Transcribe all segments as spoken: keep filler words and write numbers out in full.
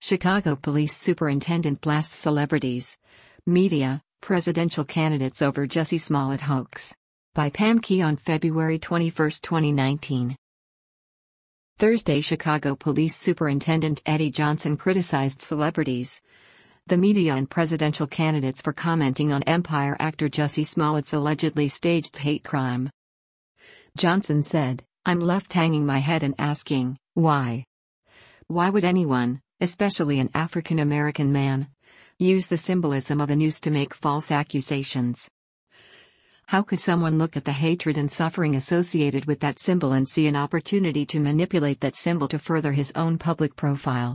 Chicago Police Superintendent blasts celebrities. Media, presidential candidates over Jussie Smollett hoax. By Pam Key on February twenty-first, twenty nineteen. Thursday, Chicago Police Superintendent Eddie Johnson criticized celebrities, the media and presidential candidates for commenting on Empire actor Jussie Smollett's allegedly staged hate crime. Johnson said, "I'm left hanging my head and asking, why? Why would anyone, especially an African American man, use the symbolism of a noose to make false accusations? How could someone look at the hatred and suffering associated with that symbol and see an opportunity to manipulate that symbol to further his own public profile?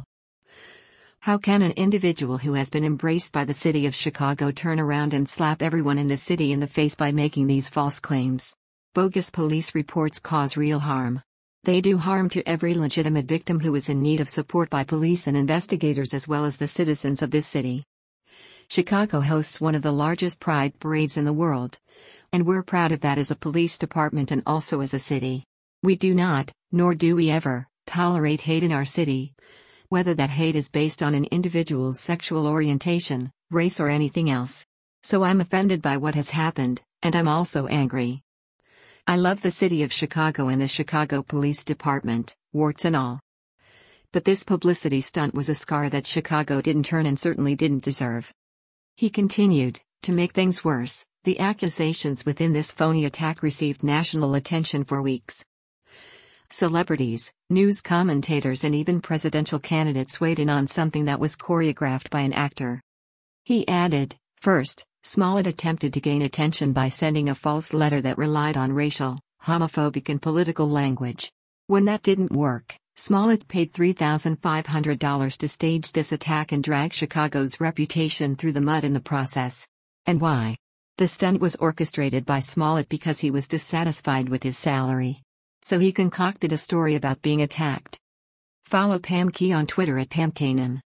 How can an individual who has been embraced by the city of Chicago turn around and slap everyone in the city in the face by making these false claims? Bogus police reports cause real harm. They do harm to every legitimate victim who is in need of support by police and investigators as well as the citizens of this city. Chicago hosts one of the largest pride parades in the world, and we're proud of that as a police department and also as a city. We do not, nor do we ever, tolerate hate in our city, whether that hate is based on an individual's sexual orientation, race or anything else. So I'm offended by what has happened, and I'm also angry. I love the city of Chicago and the Chicago Police Department, warts and all. But this publicity stunt was a scar that Chicago didn't turn and certainly didn't deserve." He continued, "To make things worse, the accusations within this phony attack received national attention for weeks. Celebrities, news commentators and even presidential candidates weighed in on something that was choreographed by an actor." He added, "First, Smollett attempted to gain attention by sending a false letter that relied on racial, homophobic and political language. When that didn't work, Smollett paid three thousand five hundred dollars to stage this attack and drag Chicago's reputation through the mud in the process. And why? The stunt was orchestrated by Smollett because he was dissatisfied with his salary. So he concocted a story about being attacked." Follow Pam Key on Twitter at Pam Kanan.